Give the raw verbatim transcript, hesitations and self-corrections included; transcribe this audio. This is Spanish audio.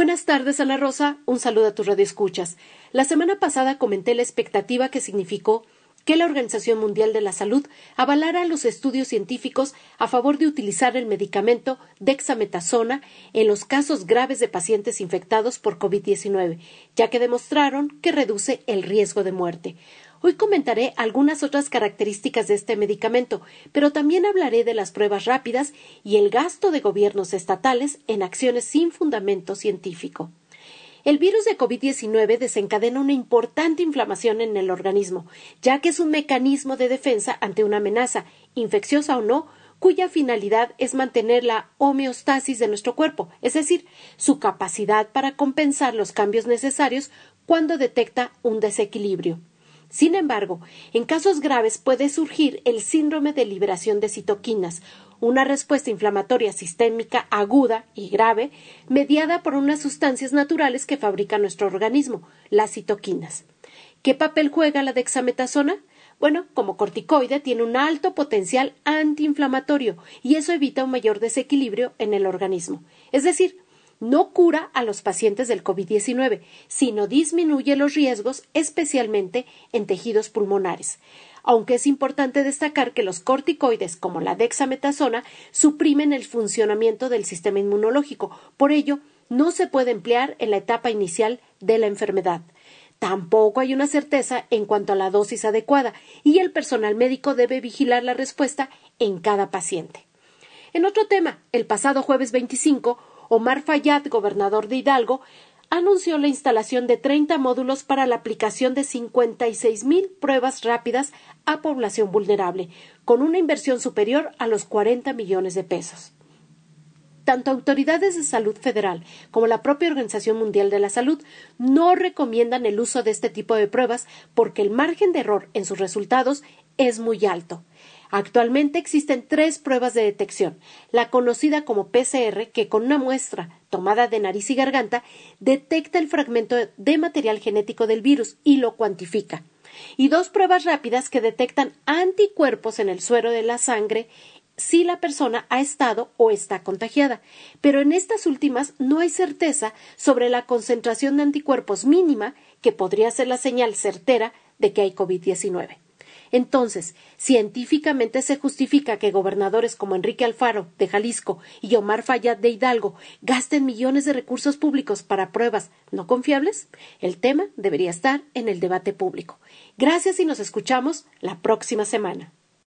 Buenas tardes, Ana Rosa. Un saludo a tus radioescuchas. La semana pasada comenté la expectativa que significó que la Organización Mundial de la Salud avalara los estudios científicos a favor de utilizar el medicamento dexametasona en los casos graves de pacientes infectados por COVID diecinueve, ya que demostraron que reduce el riesgo de muerte. Hoy comentaré algunas otras características de este medicamento, pero también hablaré de las pruebas rápidas y el gasto de gobiernos estatales en acciones sin fundamento científico. El virus de COVID diecinueve desencadena una importante inflamación en el organismo, ya que es un mecanismo de defensa ante una amenaza, infecciosa o no, cuya finalidad es mantener la homeostasis de nuestro cuerpo, es decir, su capacidad para compensar los cambios necesarios cuando detecta un desequilibrio. Sin embargo, en casos graves puede surgir el síndrome de liberación de citoquinas, una respuesta inflamatoria sistémica aguda y grave mediada por unas sustancias naturales que fabrica nuestro organismo, las citoquinas. ¿Qué papel juega la dexametasona? Bueno, como corticoide tiene un alto potencial antiinflamatorio y eso evita un mayor desequilibrio en el organismo. Es decir, no cura a los pacientes del COVID diecinueve, sino disminuye los riesgos, especialmente en tejidos pulmonares. Aunque es importante destacar que los corticoides, como la dexametasona, suprimen el funcionamiento del sistema inmunológico. Por ello, no se puede emplear en la etapa inicial de la enfermedad. Tampoco hay una certeza en cuanto a la dosis adecuada y el personal médico debe vigilar la respuesta en cada paciente. En otro tema, el pasado jueves veinticinco, Omar Fayad, gobernador de Hidalgo, anunció la instalación de treinta módulos para la aplicación de cincuenta y seis mil pruebas rápidas a población vulnerable, con una inversión superior a los cuarenta millones de pesos. Tanto autoridades de salud federal como la propia Organización Mundial de la Salud no recomiendan el uso de este tipo de pruebas porque el margen de error en sus resultados es muy alto. Actualmente existen tres pruebas de detección, la conocida como P C R, que con una muestra tomada de nariz y garganta detecta el fragmento de material genético del virus y lo cuantifica, y dos pruebas rápidas que detectan anticuerpos en el suero de la sangre si la persona ha estado o está contagiada, pero en estas últimas no hay certeza sobre la concentración de anticuerpos mínima que podría ser la señal certera de que hay COVID diecinueve. Entonces, científicamente se justifica que gobernadores como Enrique Alfaro, de Jalisco, y Omar Fayad, de Hidalgo, gasten millones de recursos públicos para pruebas no confiables. El tema debería estar en el debate público. Gracias y nos escuchamos la próxima semana.